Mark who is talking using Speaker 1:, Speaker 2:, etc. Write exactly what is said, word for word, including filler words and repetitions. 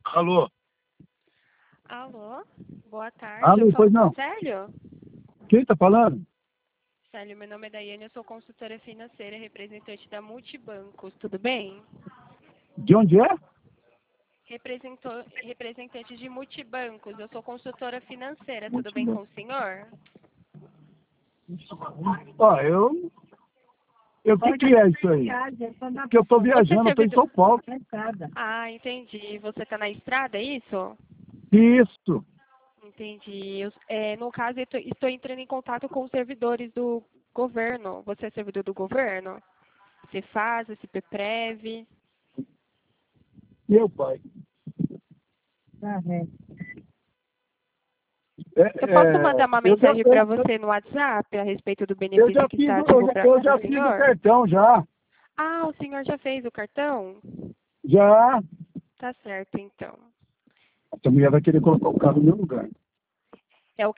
Speaker 1: Alô?
Speaker 2: Alô? Boa tarde.
Speaker 1: Alô,
Speaker 2: eu
Speaker 1: pois
Speaker 2: falo
Speaker 1: não.
Speaker 2: com o Célio?
Speaker 1: Quem tá falando?
Speaker 2: Célio, meu nome é Daiane, eu sou consultora financeira, representante da Multibancos, tudo bem?
Speaker 1: De onde é?
Speaker 2: Representou, representante de Multibancos, eu sou consultora financeira, tudo bem com
Speaker 1: Multibanco.
Speaker 2: o senhor?
Speaker 1: Ó, eu... O que, que é isso aí? Porque eu tô
Speaker 2: Você é
Speaker 1: viajando, eu tô em
Speaker 2: servidor...
Speaker 1: São Paulo.
Speaker 2: Ah, entendi. Você está na estrada, é isso?
Speaker 1: Isso.
Speaker 2: Entendi. Eu- é, no caso, eu tô- estou entrando em contato com os servidores do governo. Você é servidor do governo? Você faz esse Prev?
Speaker 1: Meu pai.
Speaker 2: Eu
Speaker 1: É,
Speaker 2: posso mandar
Speaker 1: é,
Speaker 2: uma
Speaker 1: eu, já,
Speaker 2: mensagem
Speaker 1: eu,
Speaker 2: para
Speaker 1: eu,
Speaker 2: você no WhatsApp a respeito do
Speaker 1: eu
Speaker 2: benefício
Speaker 1: já
Speaker 2: que
Speaker 1: fiz,
Speaker 2: está
Speaker 1: o- eu
Speaker 2: ativo
Speaker 1: já,
Speaker 2: para
Speaker 1: eu já
Speaker 2: o
Speaker 1: fiz o
Speaker 2: senhor?
Speaker 1: cartão já.
Speaker 2: Ah, o senhor já fez o cartão?
Speaker 1: Já.
Speaker 2: Tá certo, então.
Speaker 1: A mulher vai querer colocar o carro no meu lugar.